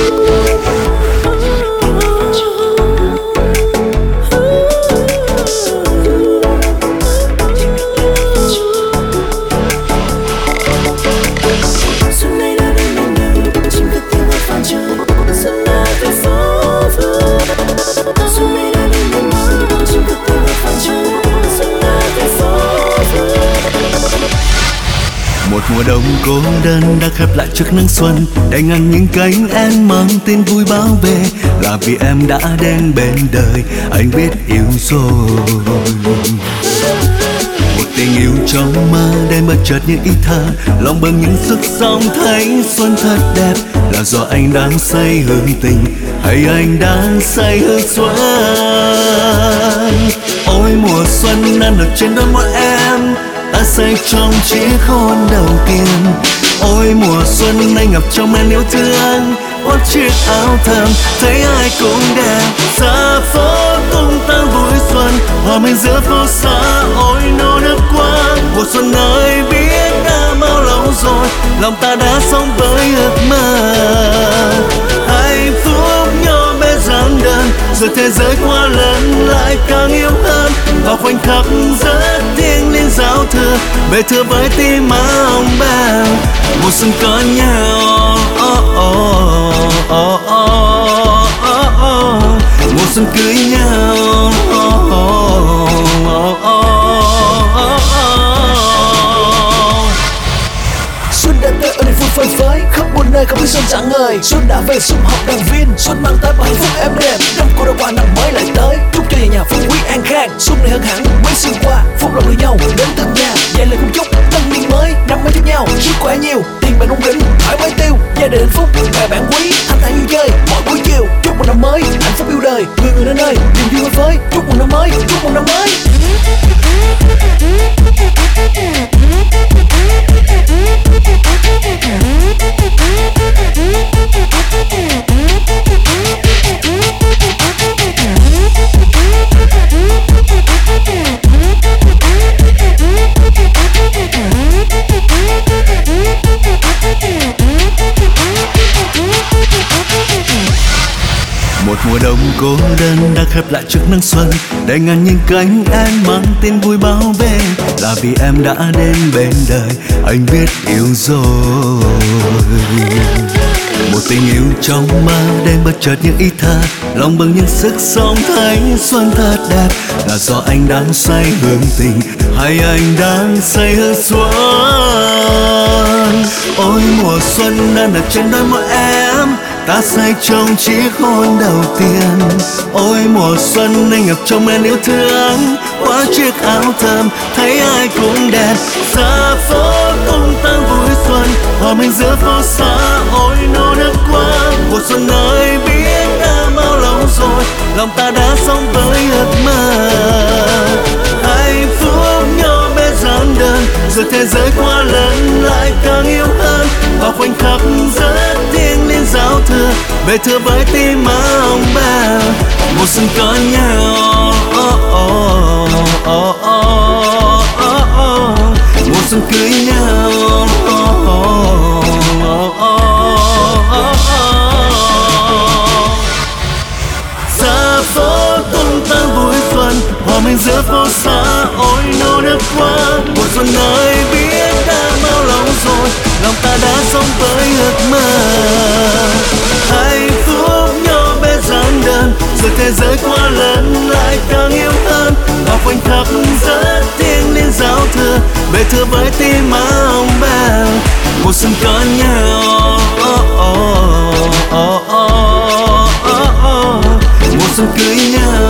Một mùa đông cô đơn đã khép lại trước nắng xuân, để ngăn những cánh em mang tin vui báo về. Là vì em đã đến bên đời, anh biết yêu rồi. Một tình yêu trong mơ đêm bất chợt những ý thơ, lòng bừng những sức sống thanh xuân thật đẹp. Là do anh đang say hương tình, hay anh đang say hương xuân? Ôi mùa xuân đang được trên đôi môi em, ta say trong chiếc hôn đầu tiên. Ôi mùa xuân anh ngập trong men yêu thương, khoác chiếc áo thơm thấy ai cũng đẹp. Xa phố tung tăng vui xuân, hòa mình giữa phố xa. Ôi nô nức quá mùa xuân ơi, biết đã bao lâu rồi lòng ta đã sống với ước mơ. Hạnh phúc nhỏ bé giản đơn, rồi thế giới quá lớn lại càng yêu hơn. Vào khoảnh khắc rất thiêng liêng giao thừa, về thừa với tim hồng bàng. Mùa xuân có nhau, mùa xuân cưới nhau. Xuân đã tới ở niềm vui phơi phới, khắp muôn nơi không biết xuân rạng ngời. Xuân đã về sum họp đoàn viên, xuân mang tới hạnh phúc êm đềm. Năm cô đã qua năm mới lại tới, chúc cho nhà phú quý an khang. Xuân này hơn hẳn mấy xuân qua, phúc lộc người nhau đến từng nhà. Vậy lời cùng chúc tân niên mới, năm mới cho nhau sức khỏe nhiều, tiền bạc rủng rỉnh, thoải mái tiêu, gia đình hạnh phúc, bè bạn quý, thanh thản vui chơi mọi buổi chiều. Chúc mừng năm mới, hạnh phúc yêu đời, người người đến nơi niềm vui phơi phới. Chúc mừng năm mới, chúc mừng năm mới. Một mùa đông cô đơn đã khép lại trước nắng xuân, để ngàn những cánh em mang tin vui báo về. Là vì em đã đến bên đời, anh biết yêu rồi. Một tình yêu trong mơ đêm bất chợt những ý thơ, lòng bừng những sức sống thanh xuân thật đẹp. Là do anh đang say hương tình, hay anh đang say hương xuân? Ôi mùa xuân đang đặt trên đôi môi em, ta say trong chiếc hôn đầu tiên. Ôi mùa xuân anh ngập trong men yêu thương, qua chiếc áo thơm thấy ai cũng đẹp. Xa phố tung tăng vui xuân, hòa mình giữa phố xa. Ôi nô nức quá mùa xuân ơi, biết đã bao lâu rồi lòng ta đã sống với ước mơ. Hạnh phúc nhỏ bé giản đơn, rồi thế giới quá lớn lại càng yêu hơn. Vào khoảnh khắc rất thiêng liêng giao thừa, về thừa với tim hồng bàng. Mùa xuân có nhau, mùa xuân cưới nhau. Xa phố tung tăng vui xuân, hòa mình giữa phố xa. Ôi nô nức quá mùa xuân ơi, biết đã bao lâu rồi lòng ta đã sống với ước mơ. Hạnh phúc nhỏ bé giản đơn, rồi thế giới quá lớn lại càng yêu hơn. Vào khoảnh khắc rất thiêng liêng giao thừa, về thừa với tim hồng bàng. Mùa xuân có nhau, mùa xuân cưới nhau.